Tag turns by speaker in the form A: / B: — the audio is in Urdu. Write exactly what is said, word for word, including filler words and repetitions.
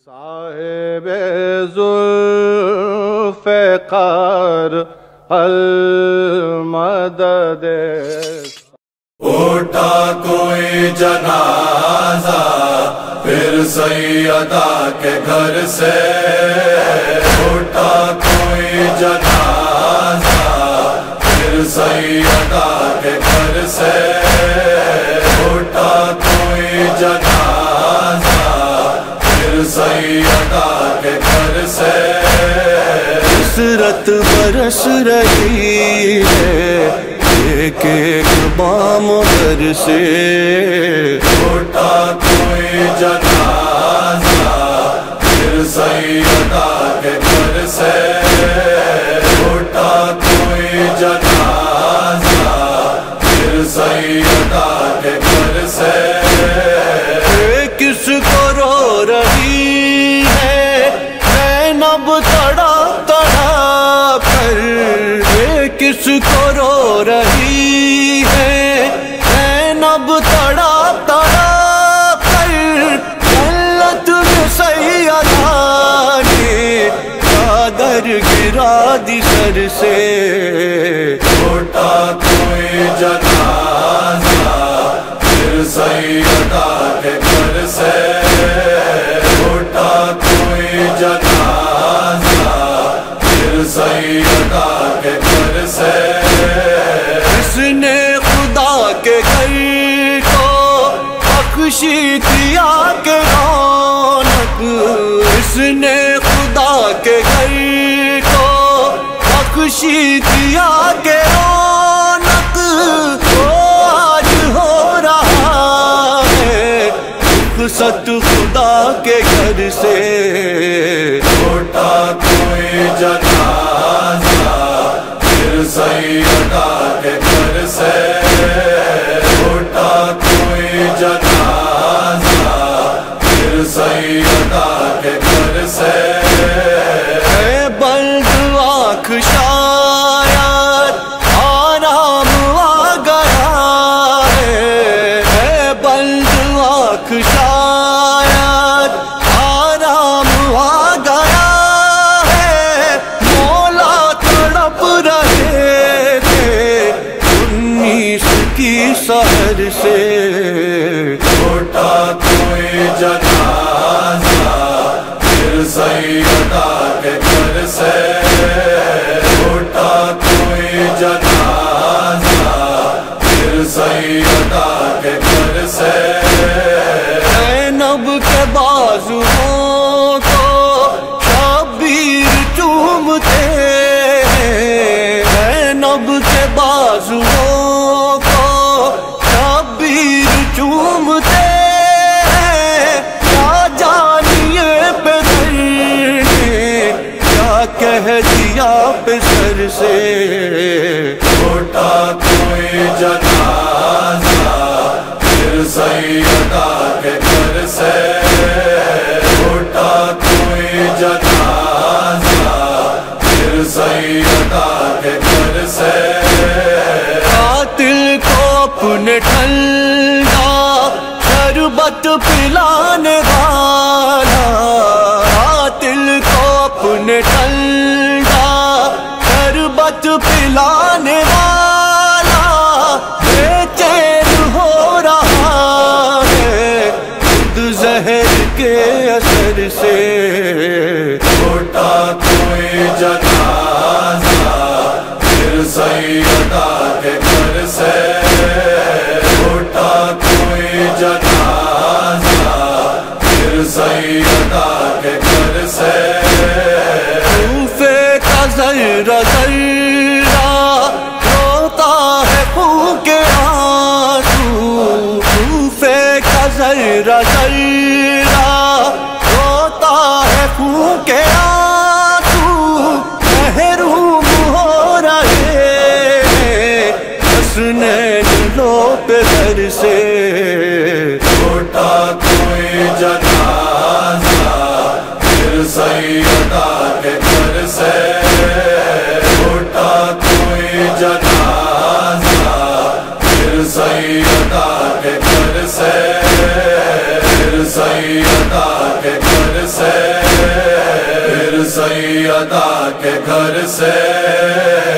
A: صاحب زلف قار المدد
B: اٹھا کوئی جنازہ پھر سیدہ کے گھر سے، اٹھا کوئی جنازہ پھر سیدہ کے گھر سے، اٹھا کوئی جنازہ پھر سیدہ کے گھر سے۔
C: حسرت برس رہی ہے ایک ایک بام گھر سے،
B: اٹھا کوئی جنازہ پھر سیدہ کے گھر سے، اٹھا کوئی جنازہ پھر سیدہ کے گھر سے۔
C: کس کو رو رہی ہے زینب تڑا تڑا کر، کس کو رو رہی ہے زینب تڑا تڑا کر، جنت میں سیدہ نے چادر گرا دی سر سے،
B: اٹھا کوئی جنازہ پھر سیدہ کے گھر سے، اٹھا کوئی جنازہ پھر سیدہ کے گھر سے۔
C: اس نے خدا کے گھر کو بخشی دیا کہ رونق، اس نے خدا کے گھر کو بخشی دیا کہ رونق، وہ آج ہو رہا ہے رخصت خدا کے گھر سے،
B: اٹھا کوئی جنازہ پھر سیدہ کے گھر سے، اٹھا کوئی جنازہ پھر سیدہ کے گھر سے۔
C: اے بلد آنکھ شاید آرام آ گیا ہے، اے بلد آنکھ شاید آرام آ گیا ہے، مولا تڑپ رہے تھے انیس کی سحر سے،
B: اٹھا کوئی جنازہ پھر سیدہ کے گھر سے، اٹھا کوئی جنازہ پھر سیدہ کے گھر سے۔
C: زینب کے بازوؤں کو شبیر چومتے ہیں، زینب کے بازوؤں کو شبیر چومتے ہیں، کیا جانیے پہ در نے کیا کہہ دیا پہ سر سے،
B: اٹھا کوئی جنازہ پھر سیدہ کے گھر سے، اٹھا کوئی جنازہ پھر سیدہ کے گھر سے۔
C: قاتل کو اپنے ٹھنڈا شربت پلانے والا، قاتل کو اپنے ٹھنڈا شربت پلانے والا، بے چین ہو رہا ہے خود زہر کے اثر سے،
B: اٹھا کوئی جنازہ پھر سیدہ کے گھر سے، اٹھا کوئی جنازہ پھر سیدہ کے گھر سے۔
C: کوفے کا ذرہ ذرہ روتا ہے خون کے آنسو، کوفے کا ذرہ ذرہ روتا ہے خون کے آنسو، محروم ہو رہے ہیں حسنین لو پہ گھر سے،
B: اٹھا کوئی جنازہ پھر سیدہ کے گھر سے، اٹھا کوئی جنازہ پھر سیدہ کے گھر سے، پھر سیدہ کے گھر سے سیدہ کے گھر سے